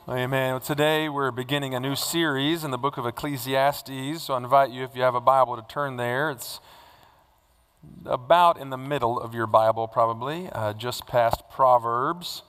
Amen. Well, today we're beginning a new series in the book of Ecclesiastes. So I invite you, if you have a Bible, to turn there. It's about in the middle of your Bible, probably, just past Proverbs.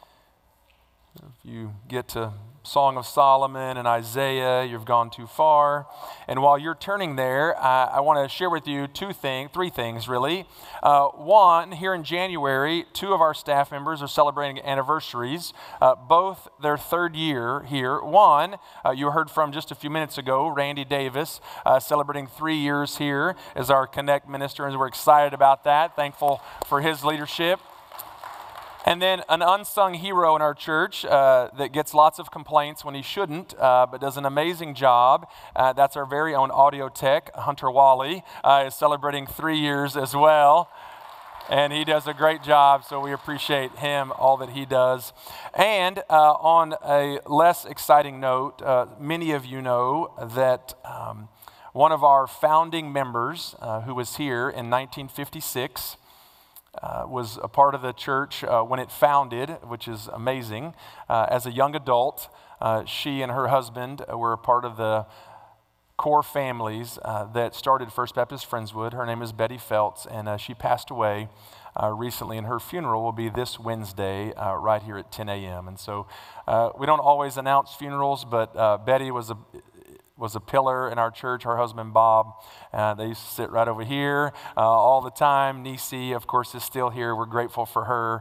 If you get to Song of Solomon and Isaiah, you've gone too far. And while you're turning there, I want to share with you three things really. One, here in January, two of our staff members are celebrating anniversaries, both their third year here. One, you heard from just a few minutes ago, Randy Davis, celebrating 3 years here as our Connect minister, and we're excited about that, thankful for his leadership. And then an unsung hero in our church that gets lots of complaints when he shouldn't, but does an amazing job. That's our very own audio tech, Hunter Wally, is celebrating 3 years as well. And he does a great job, so we appreciate him, all that he does. And on a less exciting note, many of you know that one of our founding members, who was here in 1956, was a part of the church when it founded, which is amazing. As a young adult, she and her husband were a part of the core families that started First Baptist Friendswood. Her name is Betty Feltz, and she passed away recently, and her funeral will be this Wednesday right here at 10 a.m. And so we don't always announce funerals, but Betty was a pillar in our church. Her husband, Bob, they used to sit right over here all the time. Nisi, of course, is still here. We're grateful for her.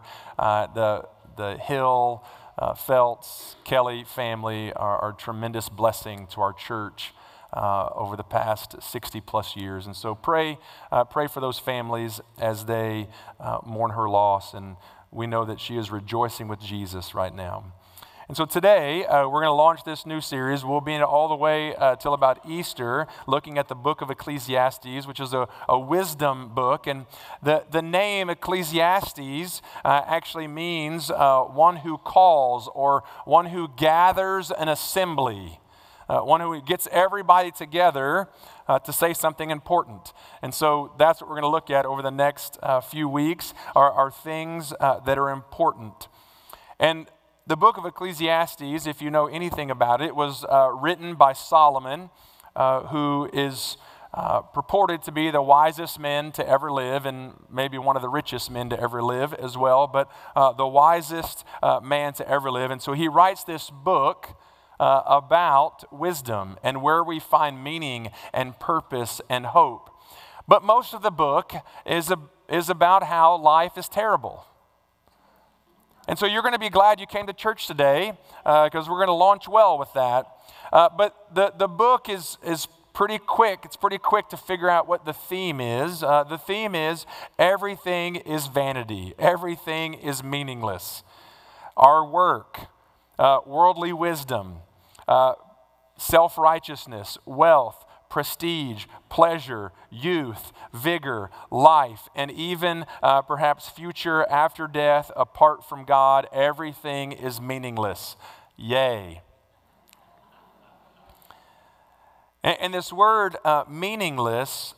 The Hill, Feltz, Kelly family are a tremendous blessing to our church over the past 60 plus years. And so pray for those families as they mourn her loss. And we know that she is rejoicing with Jesus right now. And so today, we're going to launch this new series. We'll be in it all the way till about Easter, looking at the book of Ecclesiastes, which is a wisdom book. And the name Ecclesiastes actually means one who calls, or one who gathers an assembly, one who gets everybody together to say something important. And so that's what we're going to look at over the next few weeks, are things that are important. And the book of Ecclesiastes, if you know anything about it, was written by Solomon, who is purported to be the wisest man to ever live, and maybe one of the richest men to ever live as well, but the wisest man to ever live. And so he writes this book about wisdom and where we find meaning and purpose and hope. But most of the book is about how life is terrible. And so you're going to be glad you came to church today, because we're going to launch well with that. But the book is pretty quick. It's pretty quick to figure out what the theme is. The theme is everything is vanity. Everything is meaningless. Our work, worldly wisdom, self-righteousness, wealth, prestige, pleasure, youth, vigor, life, and even perhaps future after death apart from God, everything is meaningless. Yay. And this word meaningless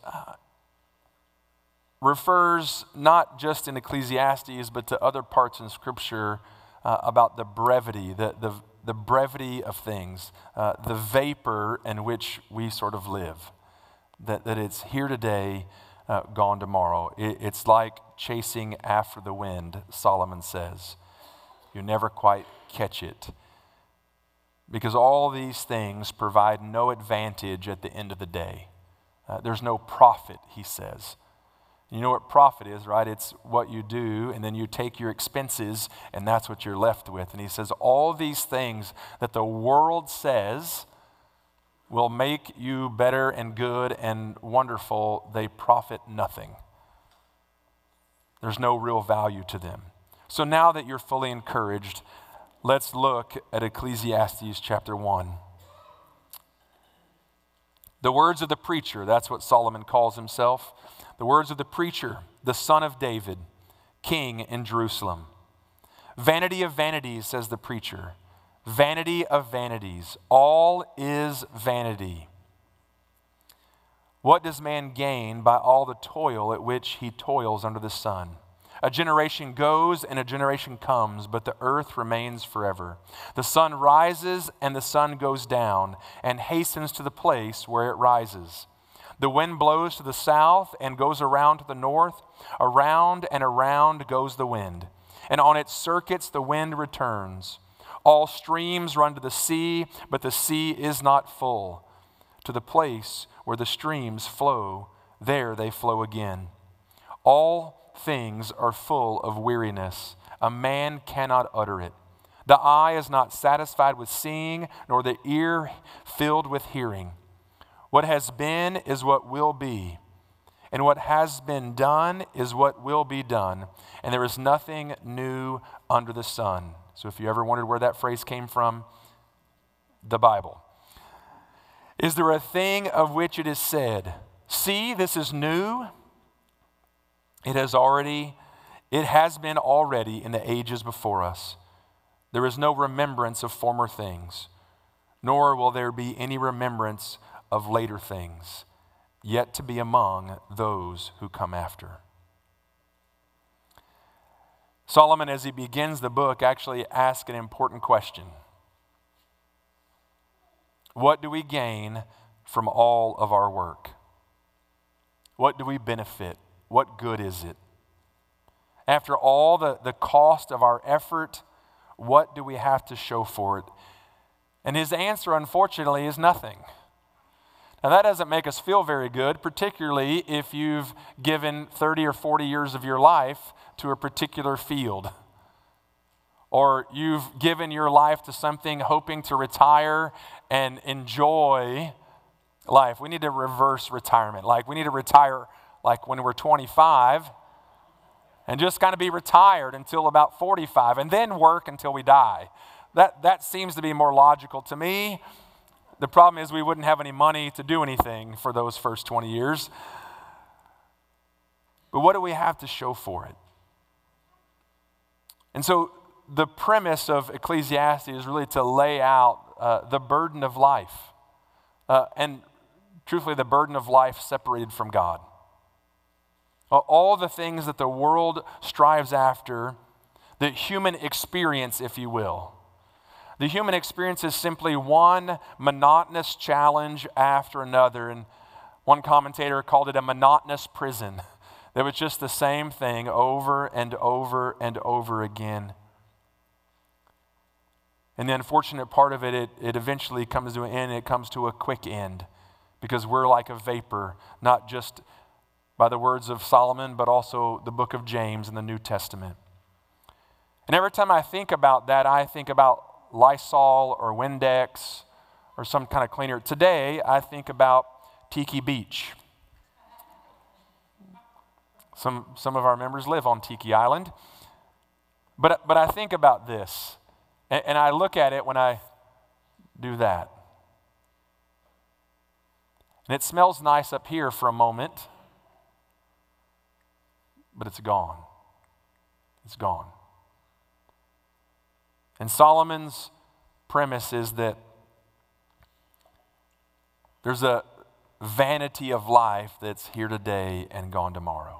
refers not just in Ecclesiastes, but to other parts in Scripture about the brevity, the brevity of things, the vapor in which we sort of live, that it's here today, gone tomorrow. It's like chasing after the wind, Solomon says. You never quite catch it, because all these things provide no advantage at the end of the day. There's no profit, he says. You know what profit is, right? It's what you do, and then you take your expenses, and that's what you're left with. And he says all these things that the world says will make you better and good and wonderful, they profit nothing. There's no real value to them. So now that you're fully encouraged, let's look at Ecclesiastes chapter 1. The words of the preacher, that's what Solomon calls himself. The words of the preacher, the son of David, king in Jerusalem. Vanity of vanities, says the preacher. Vanity of vanities. All is vanity. What does man gain by all the toil at which he toils under the sun? A generation goes and a generation comes, but the earth remains forever. The sun rises and the sun goes down and hastens to the place where it rises. The wind blows to the south and goes around to the north. Around and around goes the wind, and on its circuits the wind returns. All streams run to the sea, but the sea is not full. To the place where the streams flow, there they flow again. All things are full of weariness. A man cannot utter it. The eye is not satisfied with seeing, nor the ear filled with hearing. What has been is what will be, and what has been done is what will be done, and there is nothing new under the sun. So if you ever wondered where that phrase came from, the Bible. Is there a thing of which it is said, "See, this is new"? It has been already in the ages before us. There is no remembrance of former things, nor will there be any remembrance of later things, yet to be among those who come after. Solomon, as he begins the book, actually asks an important question. What do we gain from all of our work? What do we benefit? What good is it? After all the cost of our effort, what do we have to show for it? And his answer, unfortunately, is nothing. Now, that doesn't make us feel very good, particularly if you've given 30 or 40 years of your life to a particular field, or you've given your life to something hoping to retire and enjoy life. We need to reverse retirement. Like, we need to retire like when we're 25 and just kind of be retired until about 45 and then work until we die. That seems to be more logical to me. The problem is we wouldn't have any money to do anything for those first 20 years. But what do we have to show for it? And so the premise of Ecclesiastes is really to lay out the burden of life. And truthfully, the burden of life separated from God. All the things that the world strives after, the human experience, if you will. The human experience is simply one monotonous challenge after another. And one commentator called it a monotonous prison. That was just the same thing over and over and over again. And the unfortunate part of it eventually comes to an end. It comes to a quick end. Because we're like a vapor, not just by the words of Solomon, but also the book of James in the New Testament. And every time I think about that, I think about Lysol or Windex or some kind of cleaner. Today, I think about Tiki Beach. Some of our members live on Tiki Island. But I think about this, and I look at it when I do that. And it smells nice up here for a moment, but it's gone. It's gone. And Solomon's premise is that there's a vanity of life that's here today and gone tomorrow.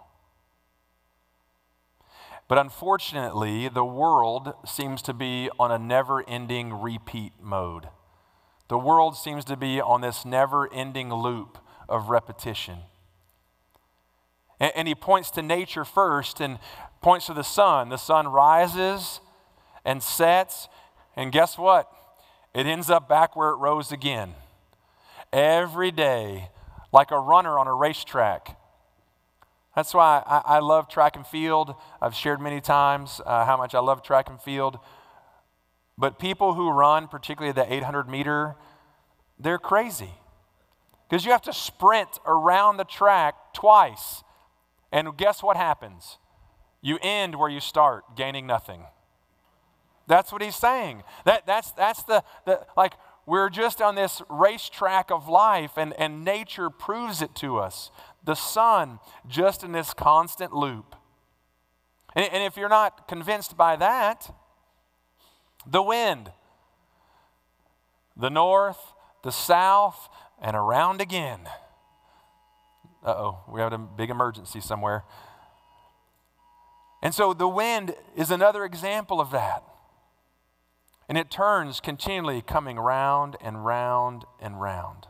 But unfortunately, the world seems to be on a never-ending repeat mode. The world seems to be on this never-ending loop of repetition. And he points to nature first and points to the sun. The sun rises and sets, and guess what? It ends up back where it rose again. Every day, like a runner on a racetrack. That's why I love track and field. I've shared many times how much I love track and field. But people who run, particularly the 800-meter, they're crazy. Because you have to sprint around the track twice. And guess what happens? You end where you start, gaining nothing. That's what he's saying. That's the like, we're just on this racetrack of life, and nature proves it to us. The sun, just in this constant loop. And if you're not convinced by that, the wind, the north, the south, and around again. Uh-oh, we have a big emergency somewhere. And so the wind is another example of that. And it turns continually, coming round and round and round.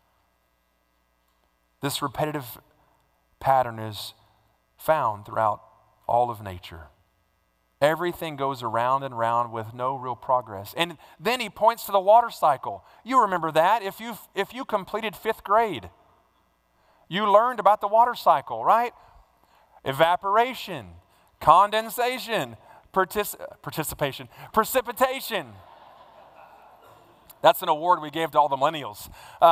This repetitive pattern is found throughout all of nature. Everything goes around and round with no real progress. And then he points to the water cycle. You remember that. If you completed 5th grade, you learned about the water cycle, right? Evaporation, condensation, precipitation. That's an award we gave to all the millennials.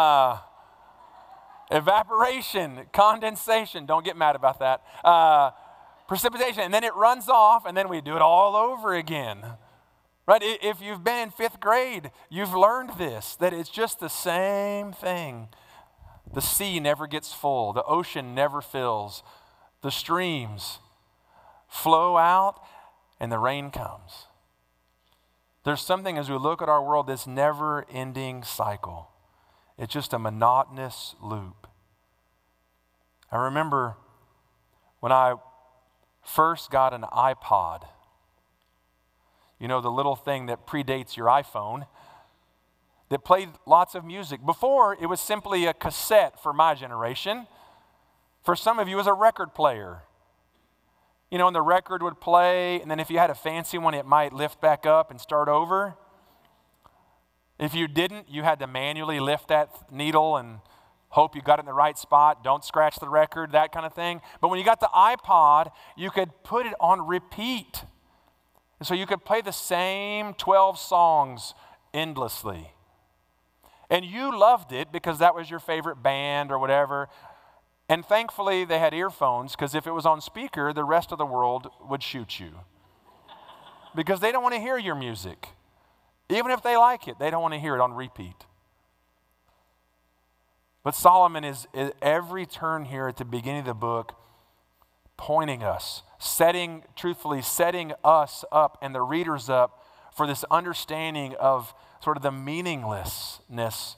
Evaporation, condensation. Don't get mad about that. Precipitation, and then it runs off, and then we do it all over again. Right? If you've been in 5th grade, you've learned this, that it's just the same thing. The sea never gets full. The ocean never fills. The streams flow out, and the rain comes. There's something as we look at our world, this never-ending cycle. It's just a monotonous loop. I remember when I first got an iPod. You know, the little thing that predates your iPhone that played lots of music. Before, it was simply a cassette for my generation. For some of you, it was a record player. You know, and the record would play, and then if you had a fancy one, it might lift back up and start over. If you didn't, you had to manually lift that needle and hope you got it in the right spot, don't scratch the record, that kind of thing. But when you got the iPod, you could put it on repeat. And so you could play the same 12 songs endlessly. And you loved it because that was your favorite band or whatever. And thankfully, they had earphones, because if it was on speaker, the rest of the world would shoot you. Because they don't want to hear your music. Even if they like it, they don't want to hear it on repeat. But Solomon is every turn here at the beginning of the book pointing us, setting us up and the readers up for this understanding of sort of the meaninglessness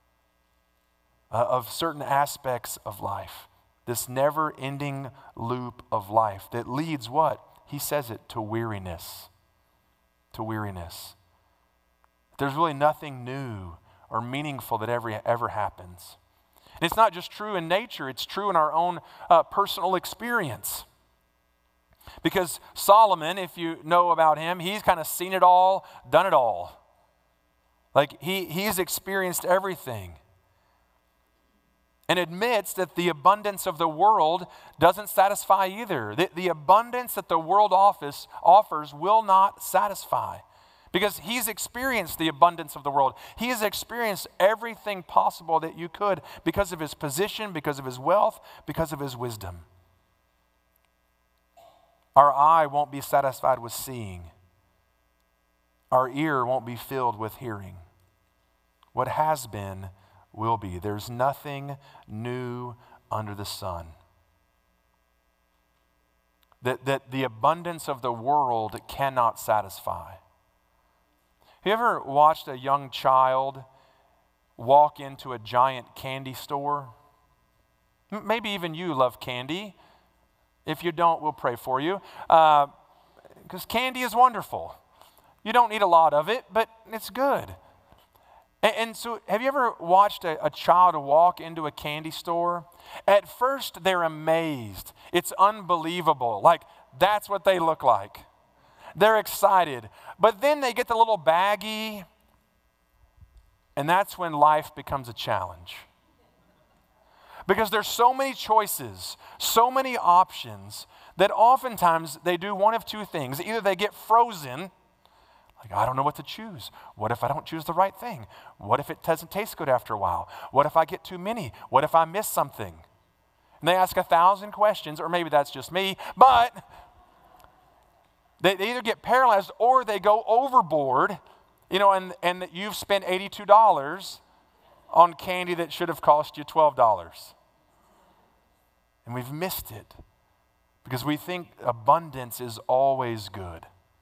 of certain aspects of life. This never-ending loop of life that leads what? He says it, to weariness. To weariness. There's really nothing new or meaningful that ever happens. And it's not just true in nature, it's true in our own personal experience. Because Solomon, if you know about him, he's kind of seen it all, done it all. Like he's experienced everything. And admits that the abundance of the world doesn't satisfy either. The abundance that the world offers will not satisfy. Because he's experienced the abundance of the world. He has experienced everything possible that you could because of his position, because of his wealth, because of his wisdom. Our eye won't be satisfied with seeing. Our ear won't be filled with hearing. What has been will be. There's nothing new under the sun. That the abundance of the world cannot satisfy. Have you ever watched a young child walk into a giant candy store? Maybe even you love candy. If you don't, we'll pray for you. Because candy is wonderful. You don't need a lot of it, but it's good. And so have you ever watched a child walk into a candy store? At first, they're amazed. It's unbelievable. Like, that's what they look like. They're excited. But then they get the little baggie, and that's when life becomes a challenge. Because there's so many choices, so many options, that oftentimes they do one of two things. Either they get frozen, like, I don't know what to choose. What if I don't choose the right thing? What if it doesn't taste good after a while? What if I get too many? What if I miss something? And they ask 1,000 questions, or maybe that's just me, but they either get paralyzed or they go overboard, you know, and you've spent $82 on candy that should have cost you $12. And we've missed it because we think abundance is always good.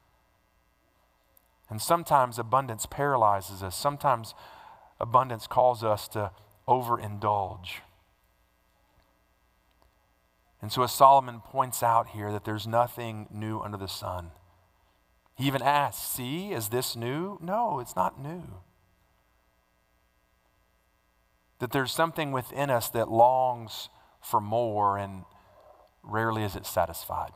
And sometimes abundance paralyzes us. Sometimes abundance calls us to overindulge. And so as Solomon points out here that there's nothing new under the sun. He even asks, see, is this new? No, it's not new. That there's something within us that longs for more, and rarely is it satisfied.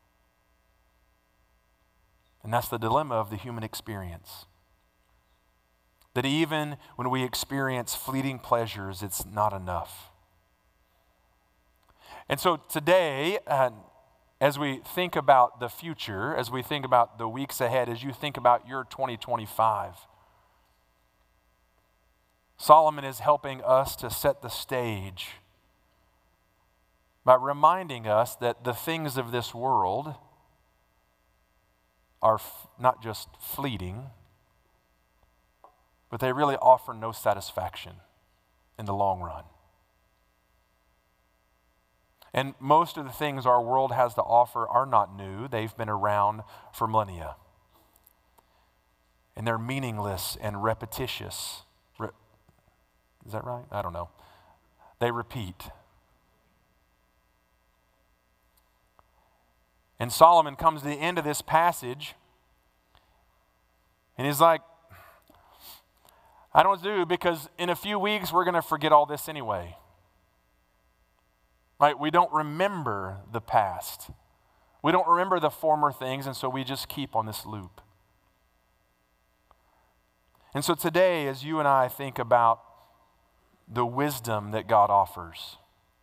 And that's the dilemma of the human experience. That even when we experience fleeting pleasures, it's not enough. And so today, as we think about the future, as we think about the weeks ahead, as you think about your 2025, Solomon is helping us to set the stage by reminding us that the things of this world are not just fleeting, but they really offer no satisfaction in the long run. And most of the things our world has to offer are not new. They've been around for millennia. And they're meaningless and repetitious. Is that right? I don't know. They repeat. And Solomon comes to the end of this passage, and he's like, I don't do, because in a few weeks we're going to forget all this anyway. Right? We don't remember the past. We don't remember the former things, and so we just keep on this loop. And so today, as you and I think about the wisdom that God offers,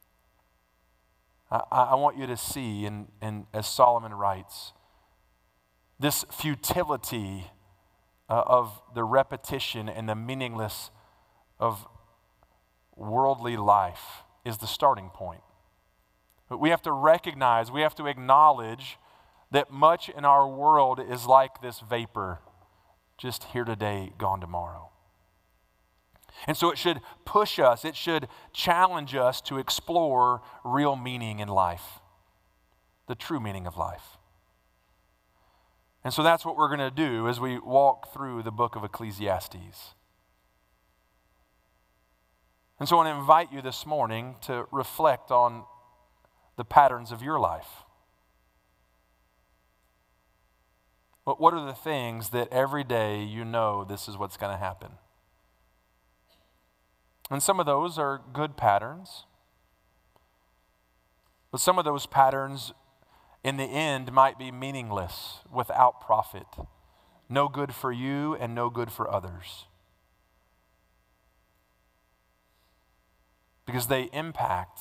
I want you to see, and as Solomon writes, this futility of the repetition and the meaningless of worldly life is the starting point. But we have to recognize, we have to acknowledge that much in our world is like this vapor, just here today, gone tomorrow. And so it should push us, it should challenge us to explore real meaning in life, the true meaning of life. And so that's what we're going to do as we walk through the book of Ecclesiastes. And so I want to invite you this morning to reflect on the patterns of your life. But what are the things that every day you know this is what's going to happen? And some of those are good patterns. But some of those patterns in the end might be meaningless, without profit. No good for you and no good for others. Because they impact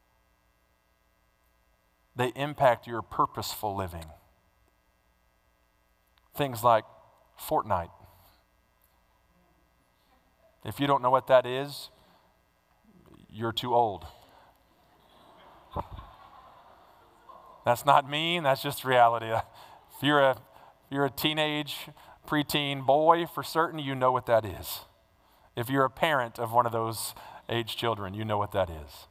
your purposeful living. Things like Fortnite. If you don't know what that is, you're too old. That's not mean, that's just reality. If you're a teenage, preteen boy, for certain, you know what that is. If you're a parent of one of those age children, you know what that is.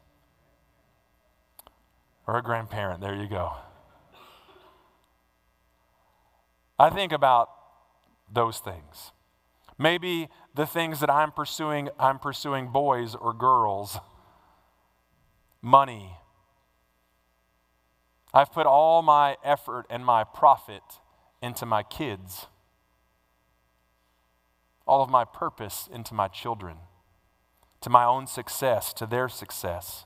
Or a grandparent, there you go. I think about those things. Maybe the things that I'm pursuing boys or girls, money. I've put all my effort and my profit into my kids, all of my purpose into my children, to my own success, to their success,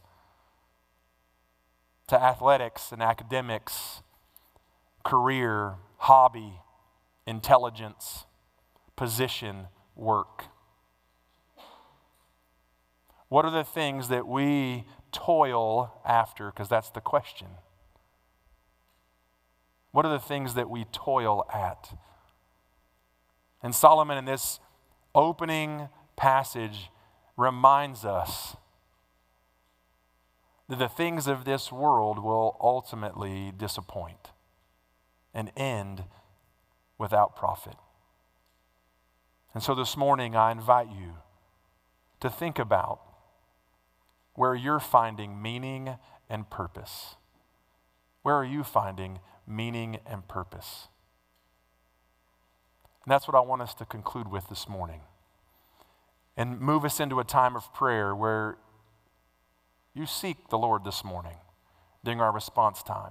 to athletics and academics, career, hobby, intelligence, position, work. What are the things that we toil after? Because that's the question. What are the things that we toil at? And Solomon in this opening passage reminds us that the things of this world will ultimately disappoint and end without profit. And so this morning I invite you to think about where you're finding meaning and purpose. Where are you finding meaning and purpose? And that's what I want us to conclude with this morning. And move us into a time of prayer where you seek the Lord this morning. during our response time.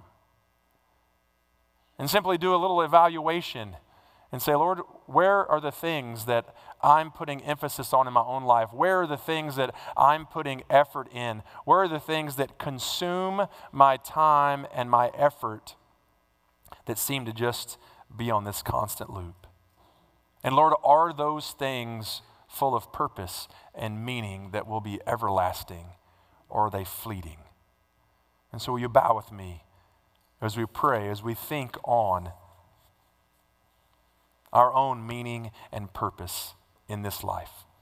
And simply do a little evaluation and say, Lord, where are the things that I'm putting emphasis on in my own life? Where are the things that I'm putting effort in? Where are the things that consume my time and my effort that seem to just be on this constant loop? And Lord, are those things full of purpose and meaning that will be everlasting, or are they fleeting? And so will you bow with me as we pray, as we think on our own meaning and purpose in this life?